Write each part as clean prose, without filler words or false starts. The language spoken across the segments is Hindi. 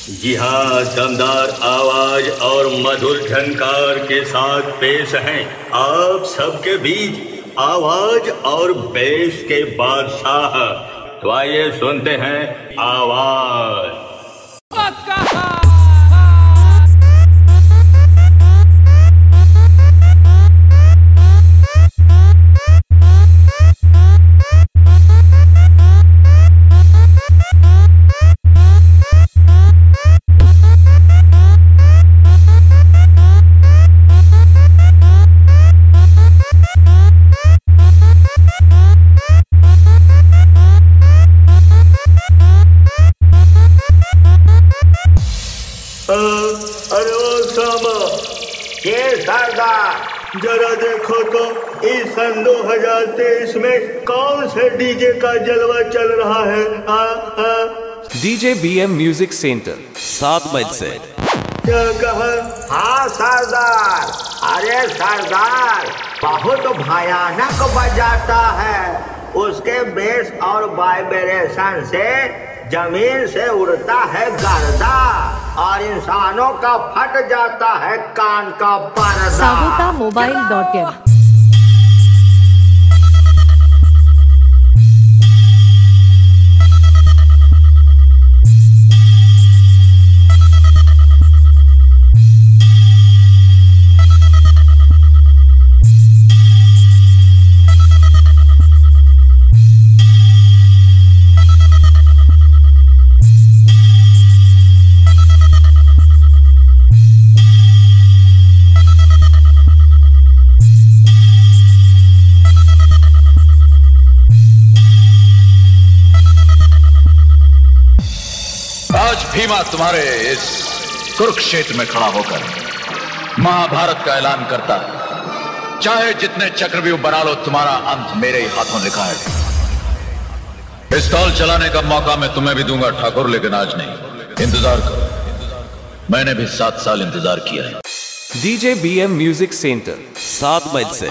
जी हाँ, दमदार आवाज और मधुर झनकार के साथ पेश हैं आप सबके बीच आवाज और बेस के बादशाह। तो आइए सुनते हैं आवाज। अरे ओ सामा, ये सरदार जरा देखो तो इस सन 2023 में कौन से डीजे का जलवा चल रहा है? डीजे बीएम म्यूजिक सेंटर 7 मील से। क्या कहा? हाँ सरदार, अरे सरदार बहुत भयानक बजाता है। उसके बेस और वाइब्रेशन से जमीन से उड़ता है गर्दा और इंसानों का फट जाता है कान का पर्दा। sabutaMobile.in आज भीमा तुम्हारे इस कुरुक्षेत्र में खड़ा होकर महाभारत का ऐलान करता है। चाहे जितने चक्रव्यूह बना लो, तुम्हारा अंत मेरे ही हाथों लिखा है। पिस्तौल चलाने का मौका मैं तुम्हें भी दूंगा ठाकुर, लेकिन आज नहीं। इंतजार करो, मैंने भी 7 साल इंतजार किया है। डीजे बीएम म्यूजिक सेंटर 7 मील से।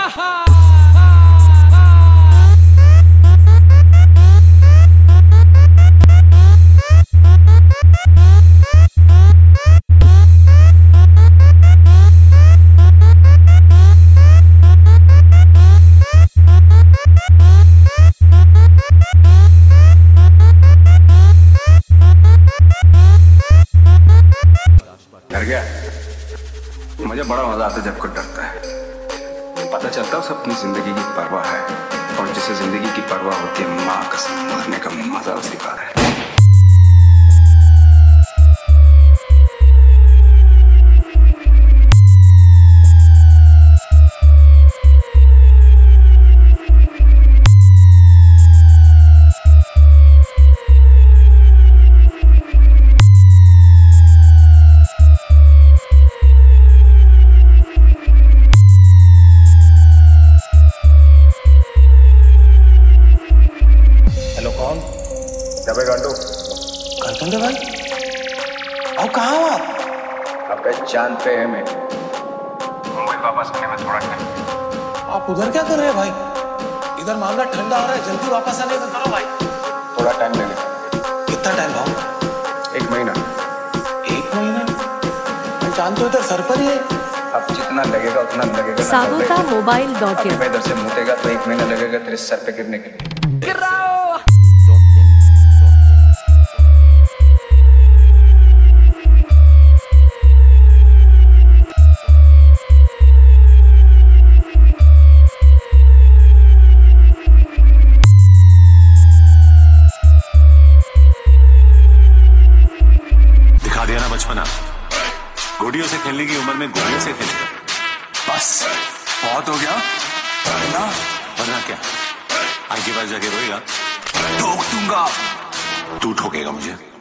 मुझे बड़ा मजा आता है जब कोई डरता है। पता चलता है उसे अपनी जिंदगी की परवाह है, और जिसे जिंदगी की परवाह होती है माँ कसम मारने का मजा उसी का है। गंदे भाई, अब कहाँ हो आप? अबे चांद पे है मैं। मुंबई वापस आने में थोड़ा टाइम। आप उधर क्या कर रहे हैं भाई? इधर मामला ठंडा हो रहा है, जल्दी वापस आने का करो भाई। थोड़ा टाइम लेंगे। कितना टाइम भाव? 1 महीना। 1 महीना? मैं चांद तो इधर सर पर ही है। अब जितना लगेगा उतना लगेगा। sabutaMobile.in इधर से मुतेगा तो 1 महीना लगेगा तेरे सर पे गिरने के लिए। बचपना गुड़ियों से खेलने की उम्र में गुड़ियों से खेलेगा। बस बहुत हो गया ना, वरना क्या आगे बार जाके रोएगा, ठोक दूंगा। तू ठोकेगा मुझे।